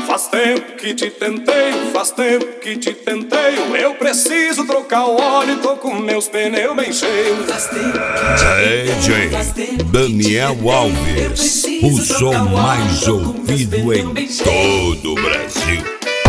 Faz tempo que te tentei, faz tempo que te tentei. Eu preciso trocar o óleo, tô com meus pneus bem cheios. DJ Daniel Alves, o som mais ouvido em todo o Brasil.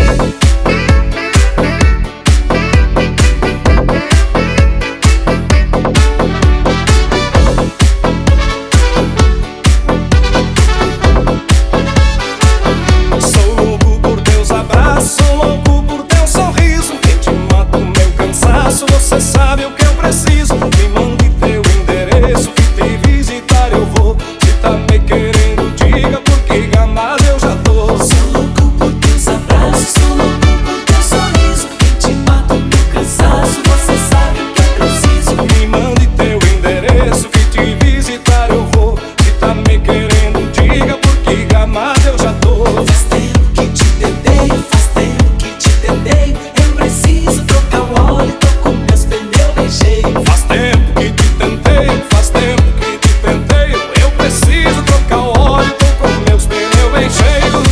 Você sabe o que eu preciso. Me mande teu endereço, que te visitar eu vou. Se tá me querendo, diga, porque gamado eu já tô. Sou louco por teus abraços, sou louco por teu sorriso. Quem te mata o meu cansaço, você sabe o que eu preciso. Me mande teu endereço, que te visitar eu vou. Se tá me querendo, diga, porque gamado eu já tô. Faz tempo que te tentei, faz tempo que te tentei. Eu preciso trocar o óleo, tô com meus pneus bem cheios. Faz tempo que te tentei, faz tempo que te tentei. Eu preciso trocar o óleo, tô com meus pneus bem cheios.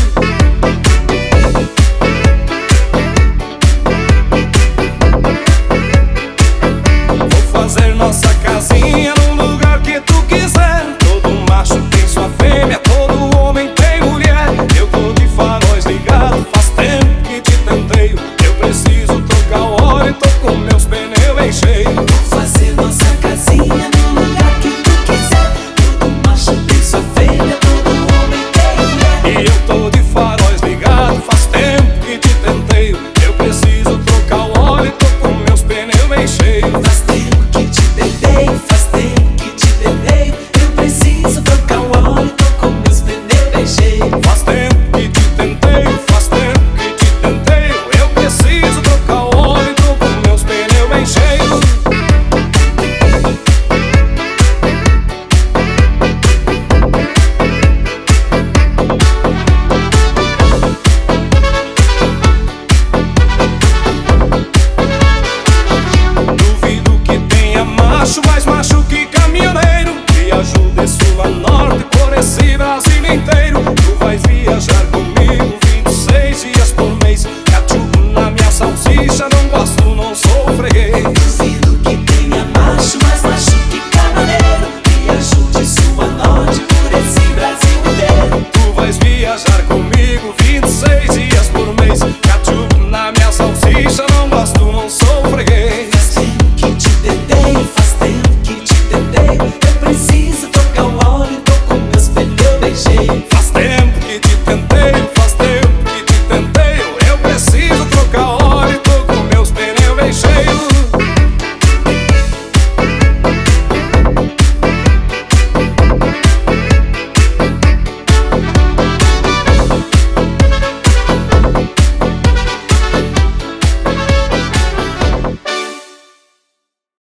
Vou fazer nossa casinha no lugar que tu quiser. Todo macho tem sua fêmea, todo homem tem mulher. Eu tô de faróis ligado, faz tempo que te tentei. Eu preciso trocar o óleo, tô com meus pneus bem cheios. Vou fazer nossa casinha no lugar que tu quiser. Todo macho tem sua fêmea, todo homem tem mulher. E eu tô de faróis ligado, faz tempo que te tentei. Eu preciso trocar o óleo, tô com meus pneus bem cheios. Faz tempo que te tentei, faz tempo que te tentei. Eu preciso trocar o óleo, tô com meus pneus bem cheios. Faz tempo que te tentei, faz tempo que te tentei. Eu preciso trocar o óleo, tô com meus pneus bem cheios. Duvido que tenha macho, mais macho que caminhoneiro. Viajo de sul a norte por esse Brasil inteiro. Tu vais viajar comigo 26 dias por mês. Cachupo na minha salsicha, não gosto, não sou freguês. Duvido que tenha macho, mais macho que caminhoneiro. Viajo de sul a norte por esse Brasil inteiro. Tu vais viajar comigo 26 dias por mês. Cachupo na minha salsicha, não gosto, não sou freguês. Faz tempo que te tentei, faz tempo que te tentei. Eu preciso trocar o óleo, tô com meus pneus bem cheios. Faz tempo que te tentei, faz tempo que te tentei. Eu preciso trocar óleo, tô com meus pneus bem cheios.